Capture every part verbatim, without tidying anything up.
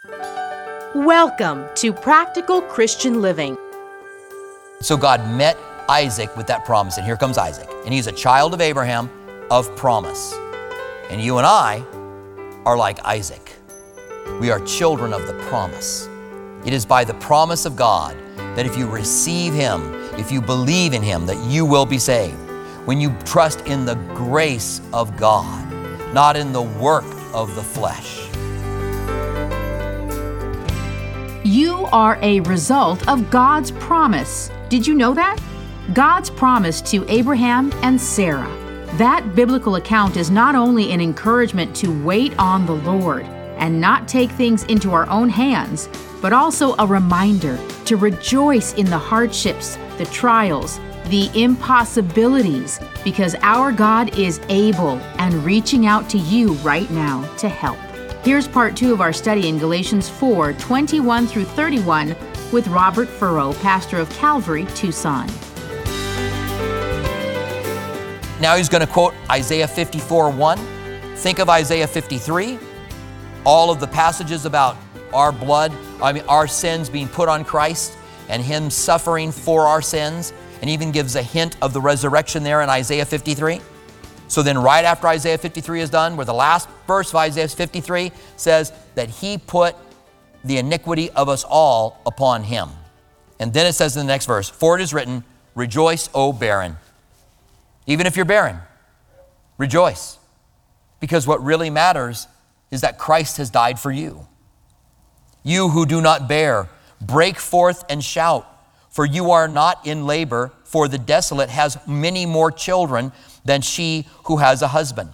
Welcome to Practical Christian Living. So God met Isaac with that promise, and here comes Isaac. And he's a child of Abraham of promise. And you and I are like Isaac. We are children of the promise. It is by the promise of God that if you receive Him, if you believe in Him, that you will be saved. When you trust in the grace of God, not in the work of the flesh. You are a result of God's promise. Did you know that? God's promise to Abraham and Sarah. That biblical account is not only an encouragement to wait on the Lord and not take things into our own hands, but also a reminder to rejoice in the hardships, the trials, the impossibilities, because our God is able and reaching out to you right now to help. Here's part two of our study in Galatians four, twenty-one through thirty-one with Robert Furrow, pastor of Calvary, Tucson. Now he's going to quote Isaiah fifty-four one. Think of Isaiah fifty-three. All of the passages about our blood, I mean our sins being put on Christ and Him suffering for our sins, and even gives a hint of the resurrection there in Isaiah fifty-three. So then right after Isaiah fifty-three is done, where the last verse of Isaiah fifty-three says that He put the iniquity of us all upon Him. And then it says in the next verse, for it is written, rejoice, O barren. Even if you're barren, rejoice. Because what really matters is that Christ has died for you. You who do not bear, break forth and shout, for you are not in labor, for the desolate has many more children than she who has a husband.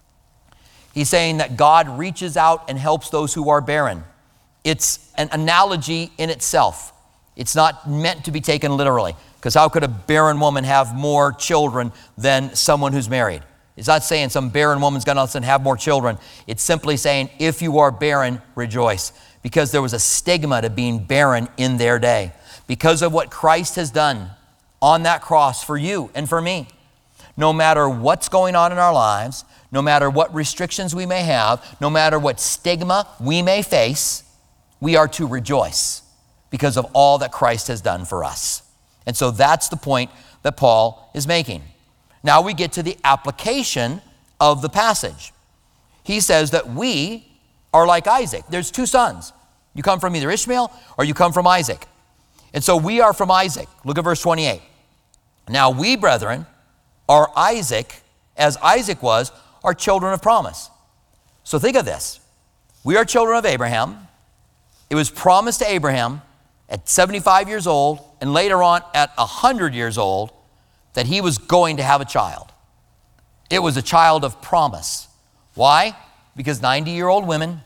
He's saying that God reaches out and helps those who are barren. It's an analogy in itself. It's not meant to be taken literally, because how could a barren woman have more children than someone who's married? It's not saying some barren woman's going to have more children. It's simply saying, if you are barren, rejoice. Because there was a stigma to being barren in their day. Because of what Christ has done on that cross for you and for me. No matter what's going on in our lives, no matter what restrictions we may have, no matter what stigma we may face, we are to rejoice because of all that Christ has done for us. And so that's the point that Paul is making. Now we get to the application of the passage. He says that we are like Isaac. There's two sons. You come from either Ishmael or you come from Isaac. And so we are from Isaac. Look at verse twenty-eight. Now we, brethren, are Isaac, as Isaac was, are children of promise. So think of this. We are children of Abraham. It was promised to Abraham at seventy-five years old and later on at one hundred years old that he was going to have a child. It was a child of promise. Why? Because ninety-year-old women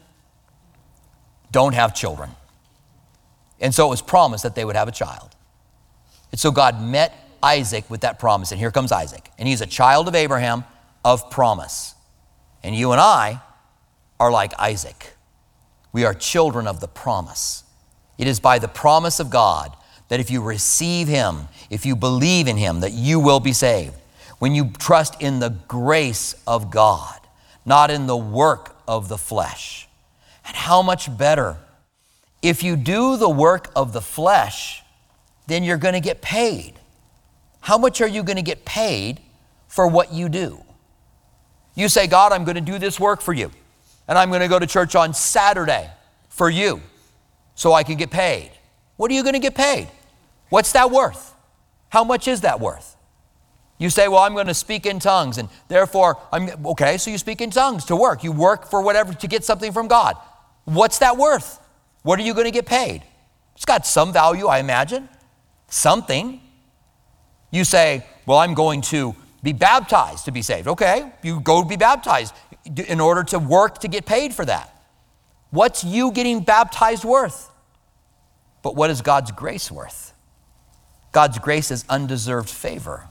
don't have children. And so it was promised that they would have a child. And so God met Isaac with that promise. And here comes Isaac. And he's a child of Abraham of promise. And you and I are like Isaac. We are children of the promise. It is by the promise of God that if you receive Him, if you believe in Him, that you will be saved. When you trust in the grace of God, not in the work of the flesh. And how much better if you do the work of the flesh, then you're going to get paid. How much are you going to get paid for what you do? You say, God, I'm going to do this work for you. And I'm going to go to church on Saturday for you so I can get paid. What are you going to get paid? What's that worth? How much is that worth? You say, well, I'm going to speak in tongues, and therefore, I'm okay, so you speak in tongues to work. You work for whatever to get something from God. What's that worth? What are you going to get paid? It's got some value, I imagine. Something. You say, well, I'm going to be baptized to be saved. Okay, you go be baptized in order to work to get paid for that. What's you getting baptized worth? But what is God's grace worth? God's grace is undeserved favor.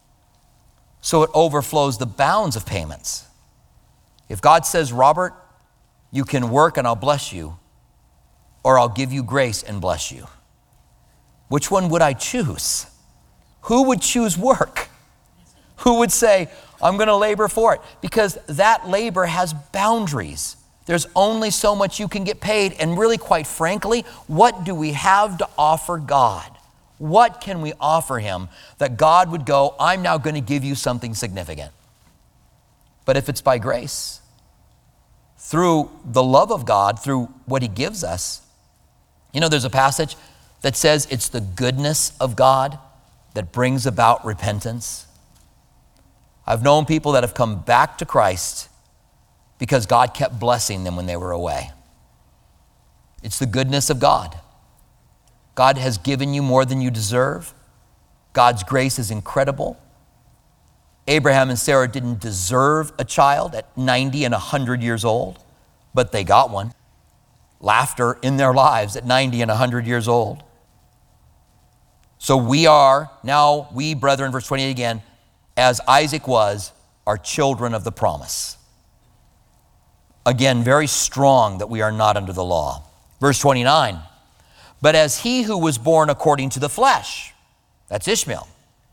So it overflows the bounds of payments. If God says, Robert, you can work and I'll bless you, or I'll give you grace and bless you, which one would I choose? Who would choose work? Who would say, I'm going to labor for it? Because that labor has boundaries. There's only so much you can get paid. And really, quite frankly, what do we have to offer God? What can we offer him that God would go, I'm now going to give you something significant? But if it's by grace, through the love of God, through what he gives us, you know, there's a passage that says it's the goodness of God that brings about repentance. I've known people that have come back to Christ because God kept blessing them when they were away. It's the goodness of God. God has given you more than you deserve. God's grace is incredible. Abraham and Sarah didn't deserve a child at ninety and one hundred years old, but they got one. Laughter in their lives at ninety and one hundred years old. So we are, now we, brethren, verse twenty-eight again, as Isaac was, are children of the promise. Again, very strong that we are not under the law. Verse twenty-nine, but as he who was born according to the flesh, that's Ishmael,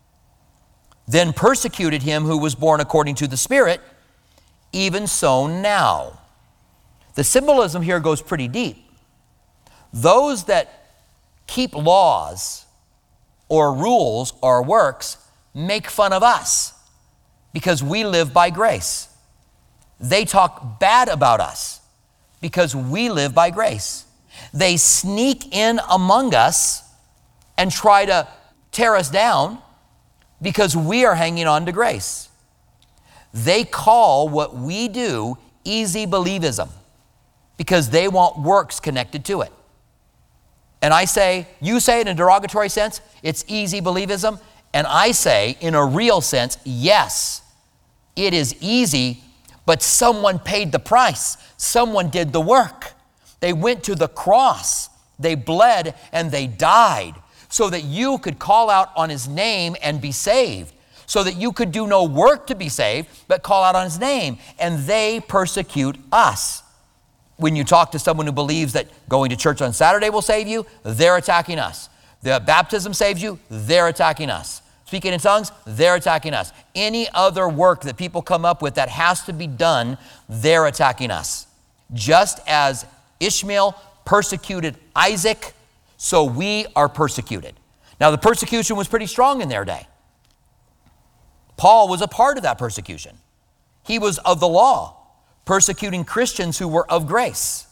then persecuted him who was born according to the Spirit, even so now. The symbolism here goes pretty deep. Those that keep laws or rules or works make fun of us because we live by grace. They talk bad about us because we live by grace. They sneak in among us and try to tear us down because we are hanging on to grace. They call what we do easy believism because they want works connected to it. And I say, you say it in a derogatory sense, it's easy believism. And I say, in a real sense, yes, it is easy, but someone paid the price. Someone did the work. They went to the cross. They bled and they died so that you could call out on his name and be saved, so that you could do no work to be saved, but call out on his name. And they persecute us. When you talk to someone who believes that going to church on Saturday will save you, they're attacking us. The baptism saves you, they're attacking us. Speaking in tongues, they're attacking us. Any other work that people come up with that has to be done, they're attacking us. Just as Ishmael persecuted Isaac, so we are persecuted. Now, the persecution was pretty strong in their day. Paul was a part of that persecution. He was of the law, persecuting Christians who were of grace.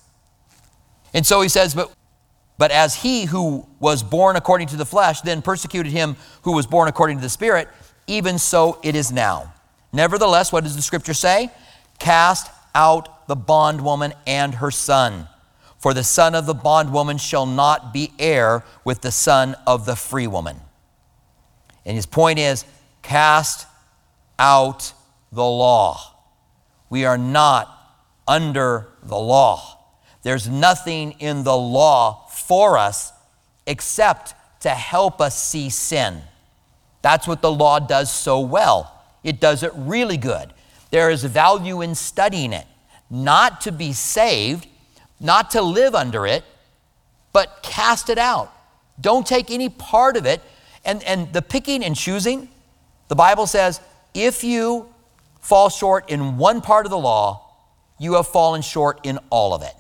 And so he says, but, but as he who was born according to the flesh then persecuted him who was born according to the Spirit, even so it is now. Nevertheless, what does the scripture say? Cast out the bondwoman and her son, for the son of the bondwoman shall not be heir with the son of the free woman. And his point is, cast out the law. We are not under the law. There's nothing in the law for us except to help us see sin. That's what the law does so well. It does it really good. There is value in studying it, not to be saved, not to live under it, but cast it out. Don't take any part of it. And, and the picking and choosing, the Bible says, if you fall short in one part of the law, you have fallen short in all of it.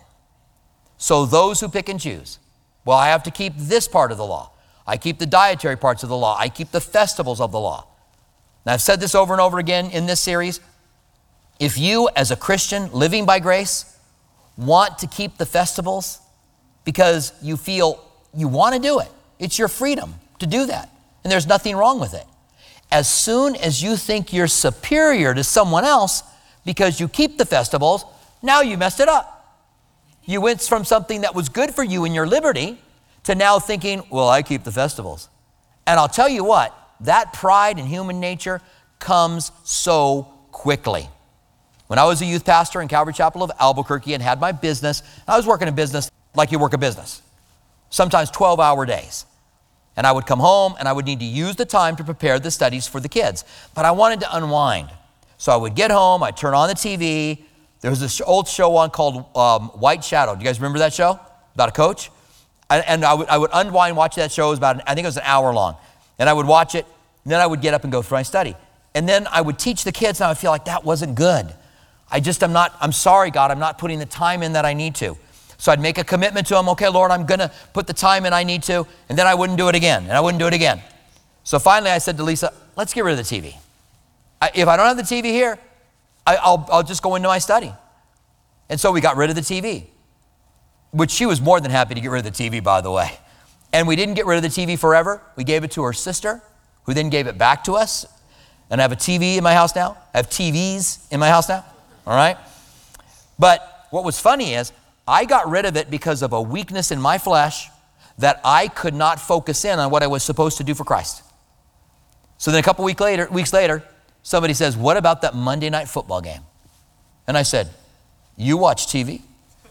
So those who pick and choose, well, I have to keep this part of the law. I keep the dietary parts of the law. I keep the festivals of the law. Now, I've said this over and over again in this series. If you, as a Christian living by grace, want to keep the festivals because you feel you want to do it, it's your freedom to do that. And there's nothing wrong with it. As soon as you think you're superior to someone else because you keep the festivals, now you messed it up. You went from something that was good for you in your liberty to now thinking, well, I keep the festivals. And I'll tell you what, that pride in human nature comes so quickly. When I was a youth pastor in Calvary Chapel of Albuquerque and had my business, I was working a business like you work a business, sometimes twelve-hour days. And I would come home and I would need to use the time to prepare the studies for the kids. But I wanted to unwind. So I would get home, I'd turn on the T V. There was this old show on called um, White Shadow. Do you guys remember that show? About a coach? And, and I, would, I would unwind, watch that show. It was about, an, I think it was an hour long. And I would watch it, and then I would get up and go through my study. And then I would teach the kids, and I would feel like that wasn't good. I just am not, I'm sorry, God, I'm not putting the time in that I need to. So I'd make a commitment to him. Okay, Lord, I'm going to put the time in I need to. And then I wouldn't do it again. And I wouldn't do it again. So finally I said to Lisa, let's get rid of the T V. I, if I don't have the T V here, I, I'll, I'll just go into my study. And so we got rid of the T V, which she was more than happy to get rid of the T V, by the way. And we didn't get rid of the T V forever. We gave it to her sister, who then gave it back to us. And I have a T V in my house now. I have T Vs in my house now, all right? But what was funny is I got rid of it because of a weakness in my flesh that I could not focus in on what I was supposed to do for Christ. So then a couple week later, weeks later, somebody says, what about that Monday night football game? And I said, you watch T V?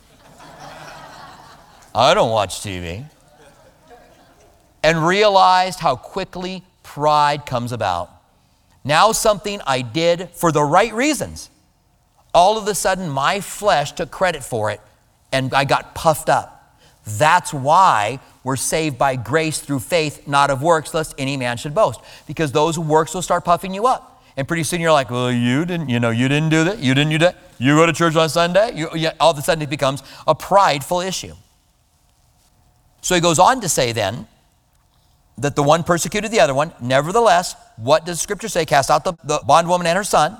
I don't watch T V. And realized how quickly pride comes about. Now something I did for the right reasons, all of a sudden my flesh took credit for it and I got puffed up. That's why we're saved by grace through faith, not of works, lest any man should boast. Because those works will start puffing you up. And pretty soon you're like, well, you didn't, you know, you didn't do that. You didn't do that. You go to church on Sunday. You, you, all of a sudden it becomes a prideful issue. So he goes on to say then that the one persecuted the other one. Nevertheless, what does Scripture say? Cast out the, the bondwoman and her son.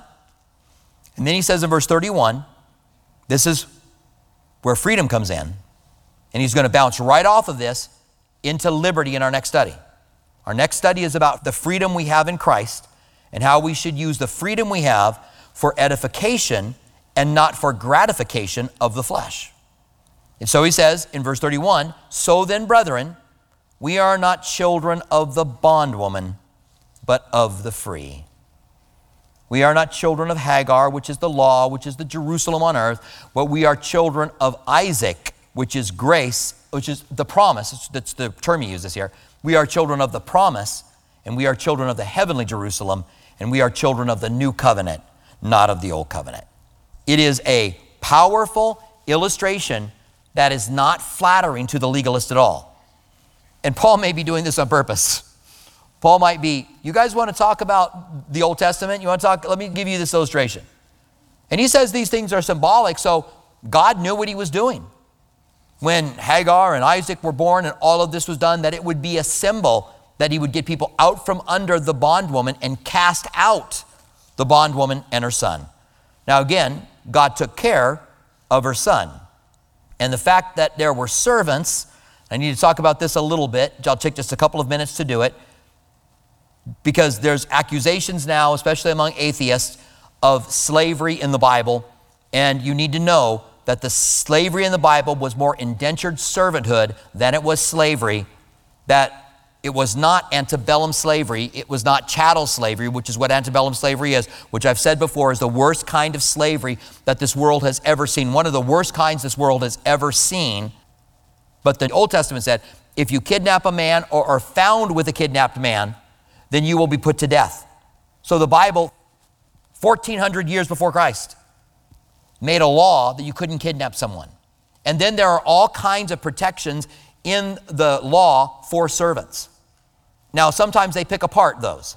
And then he says in verse thirty-one, this is where freedom comes in. And he's going to bounce right off of this into liberty in our next study. Our next study is about the freedom we have in Christ and how we should use the freedom we have for edification and not for gratification of the flesh. And so he says in verse thirty-one, so then, brethren, we are not children of the bondwoman, but of the free. We are not children of Hagar, which is the law, which is the Jerusalem on earth, but we are children of Isaac, which is grace, which is the promise. That's the term he uses here. We are children of the promise, and we are children of the heavenly Jerusalem, and we are children of the new covenant, not of the old covenant. It is a powerful illustration that is not flattering to the legalist at all. And Paul may be doing this on purpose. Paul might be, you guys want to talk about the Old Testament? You want to talk? Let me give you this illustration. And he says these things are symbolic, so God knew what he was doing. When Hagar and Isaac were born and all of this was done, that it would be a symbol that he would get people out from under the bondwoman and cast out the bondwoman and her son. Now again, God took care of her son. And the fact that there were servants, I need to talk about this a little bit. I'll take just a couple of minutes to do it. Because there's accusations now, especially among atheists, of slavery in the Bible. And you need to know that the slavery in the Bible was more indentured servanthood than it was slavery. That it was not antebellum slavery. It was not chattel slavery, which is what antebellum slavery is, which I've said before is the worst kind of slavery that this world has ever seen. One of the worst kinds this world has ever seen. But the Old Testament said, if you kidnap a man or are found with a kidnapped man, then you will be put to death. So the Bible, fourteen hundred years before Christ, made a law that you couldn't kidnap someone. And then there are all kinds of protections in the law for servants. Now, sometimes they pick apart those.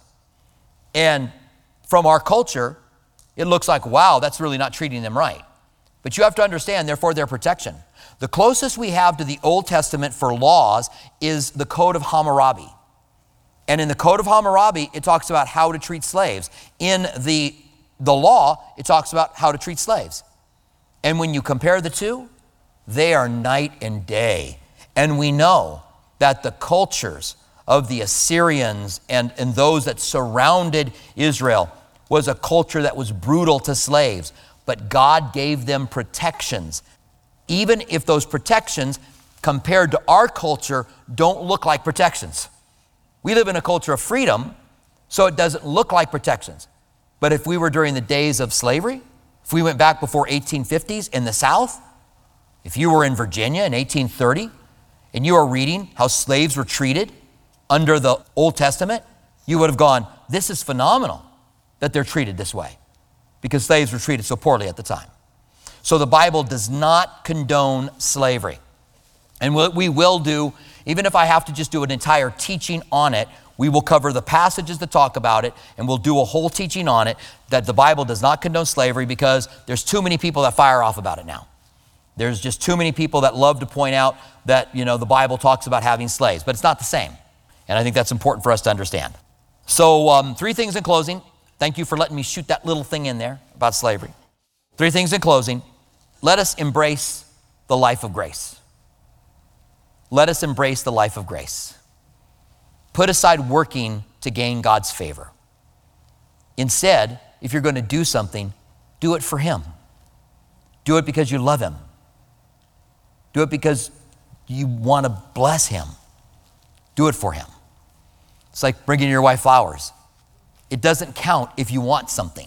And from our culture, it looks like, wow, that's really not treating them right. But you have to understand, therefore, their protection. The closest we have to the Old Testament for laws is the Code of Hammurabi. And in the Code of Hammurabi, it talks about how to treat slaves. In the, the law, it talks about how to treat slaves. And when you compare the two, they are night and day. And we know that the cultures of the Assyrians and, and those that surrounded Israel was a culture that was brutal to slaves. But God gave them protections. Even if those protections, compared to our culture, don't look like protections. We live in a culture of freedom, so it doesn't look like protections. But if we were during the days of slavery, if we went back before eighteen fifties in the South, if you were in Virginia in eighteen thirty, and you are reading how slaves were treated under the Old Testament, you would have gone, this is phenomenal that they're treated this way, because slaves were treated so poorly at the time. So the Bible does not condone slavery. And what we will do, even if I have to just do an entire teaching on it, we will cover the passages that talk about it, and we'll do a whole teaching on it, that the Bible does not condone slavery, because there's too many people that fire off about it now. There's just too many people that love to point out that, you know, the Bible talks about having slaves, but it's not the same. And I think that's important for us to understand. So um, three things in closing. Thank you for letting me shoot that little thing in there about slavery. Three things in closing. Let us embrace the life of grace. Let us embrace the life of grace. Put aside working to gain God's favor. Instead, if you're going to do something, do it for Him. Do it because you love Him. Do it because you want to bless Him. Do it for Him. It's like bringing your wife flowers. It doesn't count if you want something.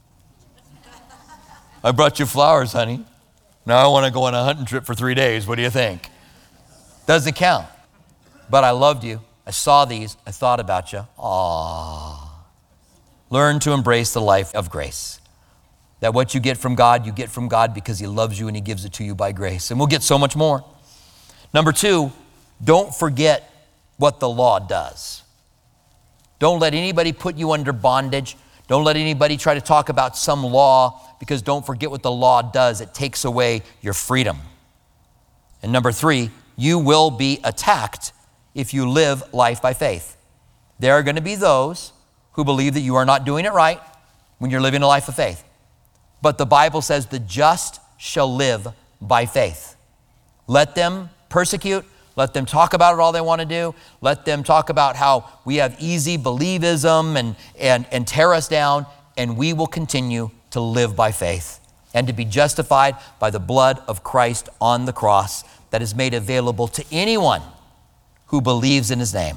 I brought you flowers, honey. Now I want to go on a hunting trip for three days. What do you think? Doesn't count. But I loved you. I saw these. I thought about you. Aww. Learn to embrace the life of grace. That what you get from God, you get from God because He loves you and He gives it to you by grace. And we'll get so much more. Number two, don't forget what the law does. Don't let anybody put you under bondage. Don't let anybody try to talk about some law, because don't forget what the law does. It takes away your freedom. And number three, you will be attacked if you live life by faith. There are going to be those who believe that you are not doing it right when you're living a life of faith. But the Bible says the just shall live by faith. Let them persecute. Let them talk about it all they want to do. Let them talk about how we have easy believism and, and, and tear us down, and we will continue to live by faith and to be justified by the blood of Christ on the cross that is made available to anyone who believes in His name.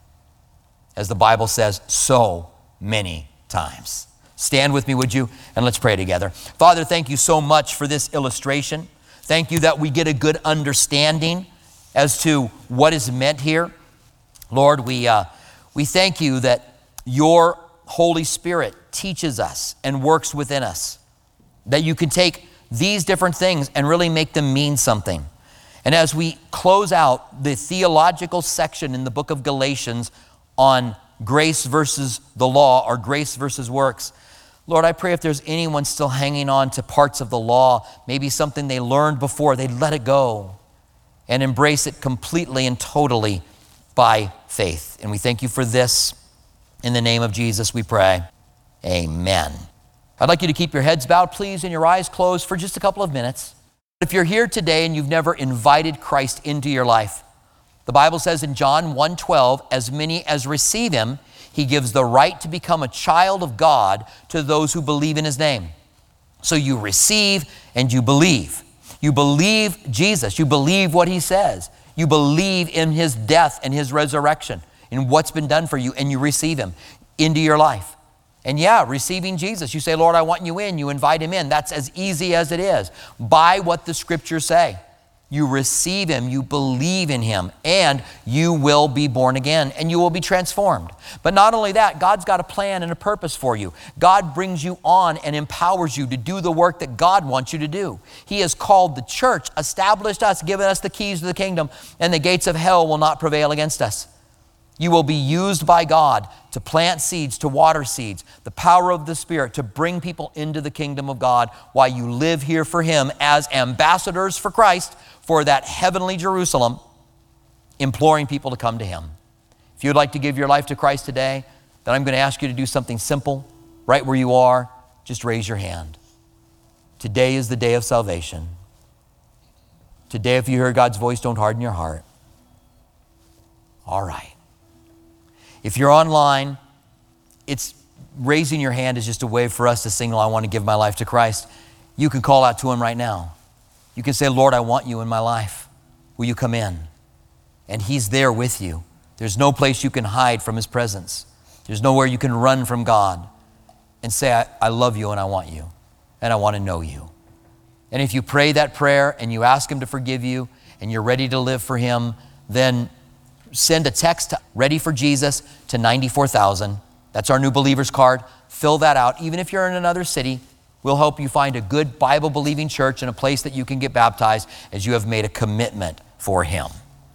As the Bible says so many times. Stand with me, would you? And let's pray together. Father, thank you so much for this illustration. Thank you that we get a good understanding as to what is meant here. Lord, we, uh, we thank you that your Holy Spirit teaches us and works within us, that you can take these different things and really make them mean something. And as we close out the theological section in the book of Galatians on grace versus the law, or grace versus works, Lord, I pray if there's anyone still hanging on to parts of the law, maybe something they learned before, they'd let it go and embrace it completely and totally by faith. And we thank you for this. In the name of Jesus, we pray. Amen. I'd like you to keep your heads bowed, please, and your eyes closed for just a couple of minutes. If you're here today and you've never invited Christ into your life, the Bible says in John one twelve, as many as receive Him, He gives the right to become a child of God to those who believe in His name. So you receive and you believe. You believe Jesus. You believe what He says. You believe in His death and His resurrection and what's been done for you, and you receive Him into your life. And yeah, receiving Jesus, you say, Lord, I want you in. You invite Him in. That's as easy as it is. By what the Scriptures say. You receive Him, you believe in Him, and you will be born again, and you will be transformed. But not only that, God's got a plan and a purpose for you. God brings you on and empowers you to do the work that God wants you to do. He has called the church, established us, given us the keys to the kingdom, and the gates of hell will not prevail against us. You will be used by God to plant seeds, to water seeds, the power of the Spirit to bring people into the kingdom of God while you live here for Him as ambassadors for Christ, for that heavenly Jerusalem, imploring people to come to Him. If you'd like to give your life to Christ today, then I'm going to ask you to do something simple right where you are. Just raise your hand. Today is the day of salvation. Today, if you hear God's voice, don't harden your heart. All right. If you're online, it's raising your hand is just a way for us to signal, I want to give my life to Christ. You can call out to Him right now. You can say, Lord, I want you in my life. Will you come in? And He's there with you. There's no place you can hide from His presence. There's nowhere you can run from God and say, I, I love you and I want you and I want to know you. And if you pray that prayer and you ask Him to forgive you and you're ready to live for Him, then send a text to Ready for Jesus to ninety-four thousand. That's our new believers card. Fill that out. Even if you're in another city, we'll help you find a good Bible-believing church and a place that you can get baptized as you have made a commitment for him.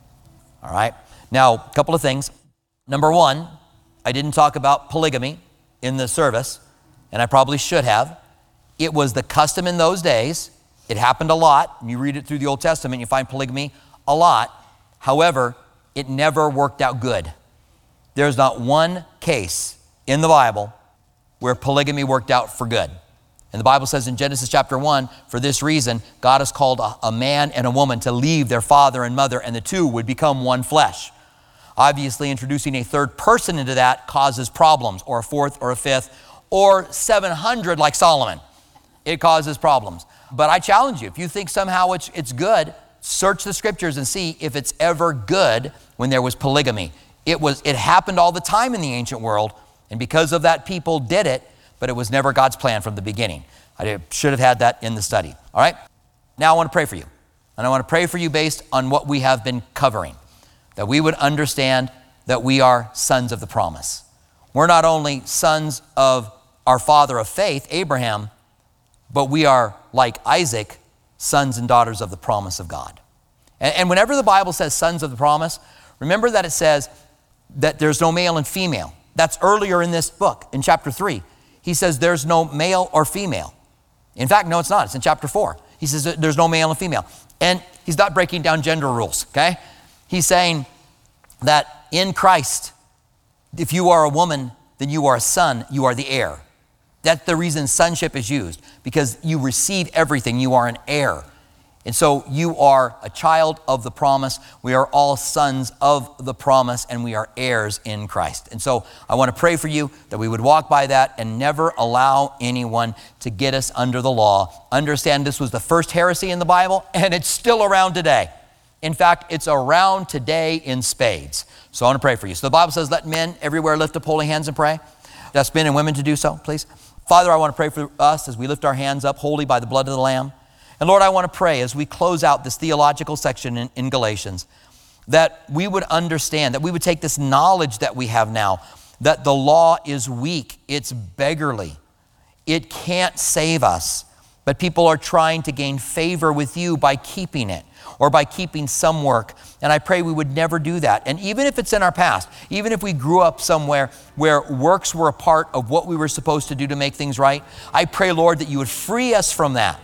All right? Now, a couple of things. Number one, I didn't talk about polygamy in the service, and I probably should have. It was the custom in those days. It happened a lot. You read it through the Old Testament, you find polygamy a lot. However, it never worked out good. There's not one case in the Bible where polygamy worked out for good. And the Bible says in Genesis chapter one, for this reason, God has called a, a man and a woman to leave their father and mother, and the two would become one flesh. Obviously, introducing a third person into that causes problems, or a fourth or a fifth, or seven hundred like Solomon. It causes problems. But I challenge you, if you think somehow it's, it's good, search the scriptures and see if it's ever good when there was polygamy. It was, it happened all the time in the ancient world, and because of that, people did it, but it was never God's plan from the beginning. I should have had that in the study, all right? Now I want to pray for you, and I want to pray for you based on what we have been covering, that we would understand that we are sons of the promise. We're not only sons of our father of faith, Abraham, but we are, like Isaac, sons and daughters of the promise of God. And, and whenever the Bible says sons of the promise, remember that it says that there's no male and female. That's earlier in this book, in chapter three. He says there's no male or female. In fact, no, it's not. It's in chapter four. He says there's no male and female. And he's not breaking down gender rules, okay? He's saying that in Christ, if you are a woman, then you are a son, you are the heir. That's the reason sonship is used, because you receive everything. You are an heir. And so you are a child of the promise. We are all sons of the promise, and we are heirs in Christ. And so I want to pray for you that we would walk by that and never allow anyone to get us under the law. Understand this was the first heresy in the Bible, and it's still around today. In fact, it's around today in spades. So I want to pray for you. So the Bible says, let men everywhere lift up holy hands and pray. Ask men and women to do so, please. Father, I want to pray for us as we lift our hands up holy by the blood of the Lamb. And Lord, I want to pray as we close out this theological section in, in Galatians, that we would understand, that we would take this knowledge that we have now, that the law is weak, it's beggarly, it can't save us, but people are trying to gain favor with you by keeping it, or by keeping some work. And I pray we would never do that. And even if it's in our past, even if we grew up somewhere where works were a part of what we were supposed to do to make things right, I pray, Lord, that you would free us from that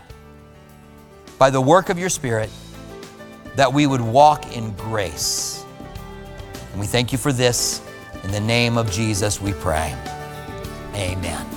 by the work of your Spirit, that we would walk in grace. And we thank you for this. In the name of Jesus, we pray. Amen.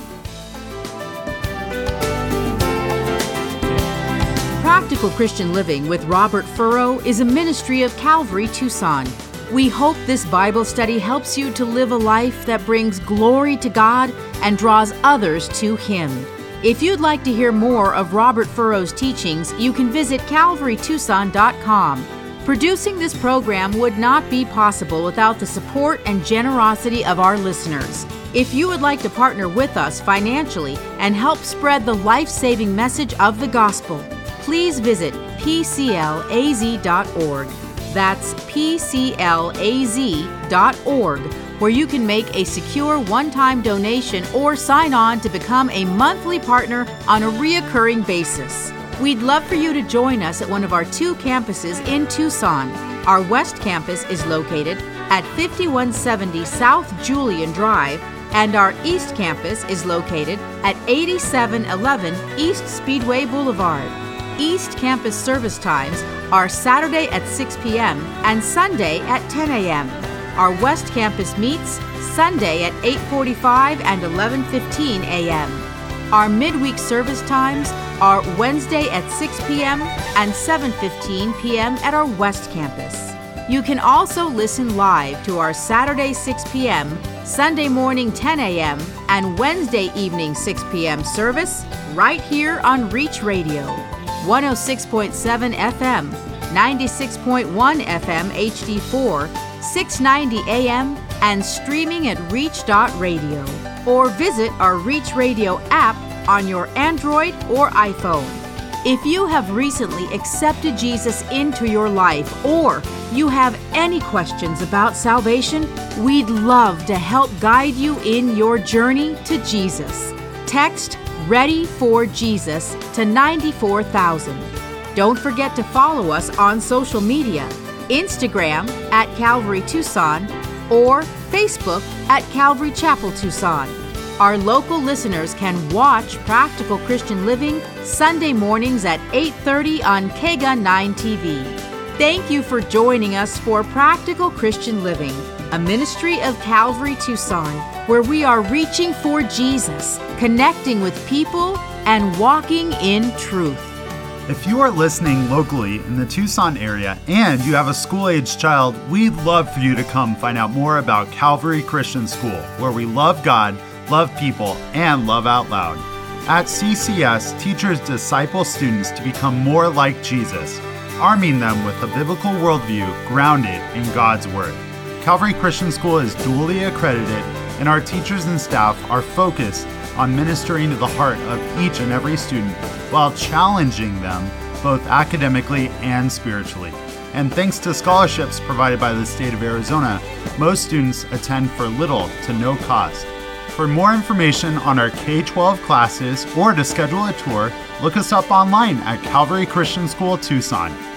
Practical Christian Living with Robert Furrow is a ministry of Calvary Tucson. We hope this Bible study helps you to live a life that brings glory to God and draws others to Him. If you'd like to hear more of Robert Furrow's teachings, you can visit calvary tucson dot com. Producing this program would not be possible without the support and generosity of our listeners. If you would like to partner with us financially and help spread the life-saving message of the gospel, please visit p c l a z dot org. That's p c l a z dot org, where you can make a secure one-time donation or sign on to become a monthly partner on a reoccurring basis. We'd love for you to join us at one of our two campuses in Tucson. Our West Campus is located at fifty-one seventy South Julian Drive, and our East Campus is located at eighty-seven eleven East Speedway Boulevard. East Campus service times are Saturday at six p.m. and Sunday at ten a.m. Our West Campus meets Sunday at eight forty-five and eleven fifteen a.m. Our midweek service times are Wednesday at six p.m. and seven fifteen p.m. at our West Campus. You can also listen live to our Saturday six p.m., Sunday morning ten a.m., and Wednesday evening six p.m. service right here on Reach Radio. one oh six point seven F M, ninety-six point one F M H D four, six ninety A M, and streaming at reach dot radio. Or visit our Reach Radio app on your Android or iPhone. If you have recently accepted Jesus into your life, or you have any questions about salvation, we'd love to help guide you in your journey to Jesus. Text Ready for Jesus to ninety-four thousand. Don't forget to follow us on social media, Instagram at Calvary Tucson or Facebook at Calvary Chapel Tucson. Our local listeners can watch Practical Christian Living Sunday mornings at eight thirty on K G A nine T V. Thank you for joining us for Practical Christian Living, a ministry of Calvary Tucson, where we are reaching for Jesus, connecting with people, and walking in truth. If you are listening locally in the Tucson area and you have a school-aged child, we'd love for you to come find out more about Calvary Christian School, where we love God, love people, and love out loud. At C C S, teachers disciple students to become more like Jesus, arming them with a biblical worldview grounded in God's Word. Calvary Christian School is duly accredited, and our teachers and staff are focused on ministering to the heart of each and every student while challenging them both academically and spiritually. And thanks to scholarships provided by the state of Arizona, most students attend for little to no cost. For more information on our K twelve classes or to schedule a tour, look us up online at Calvary Christian School Tucson.